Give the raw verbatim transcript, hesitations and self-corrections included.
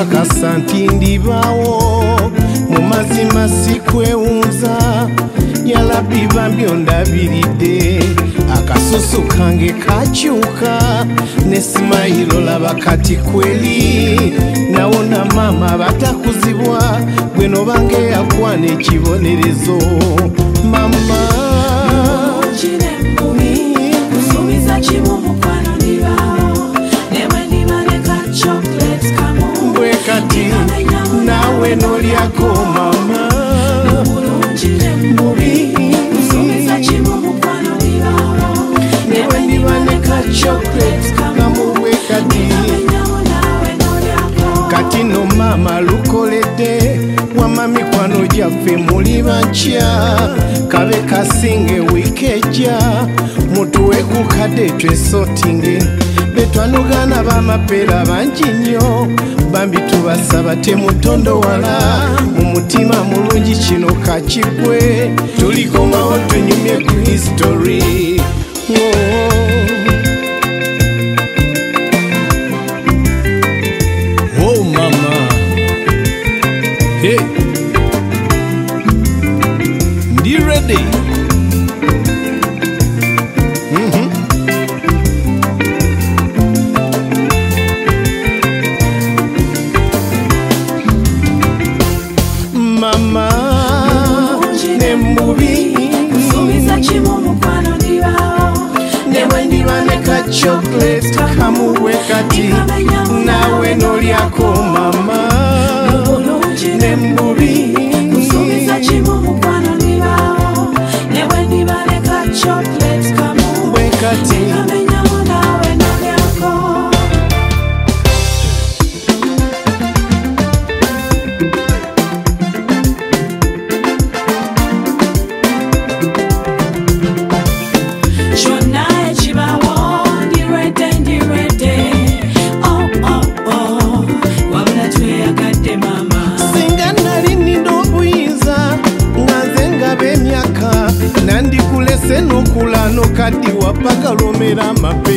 nkakasa nti ndibaawo mu mazima sikwewunza yalabi bambi ondabiridde akasusu kange kakyuka ne simayiro laba kati kweli nawona mama batakuzibwa gwe nobange yakwana ekibonerezo mama bwe kati nawe nolyako mama chocolate kamuwe kati kati no mama lukolede wama mikwano gyaffe muli bankya kabe kasinge wikeja mutuwe kukade twesotinge betwanugana bamapera bangi nnyo bambi tubasaba temutondo wala mu mutima mulungi kino kakigwe tulikomawo tunyumye ku history. Whoa. Hey, be ready. Mm-hmm. Mama, nembubi, kusumiza chimumu kwano ndibao. Newe ndibaneka chocolate kamuwe kati nawe nolyako mama. Nembubi kusumiza chimumu kwano ndibao. Newe ndibaneka chocolate kamuwe kati nikamenyamu nawe nolyako. nandi kulese nokulano kadi wapaka lomera mape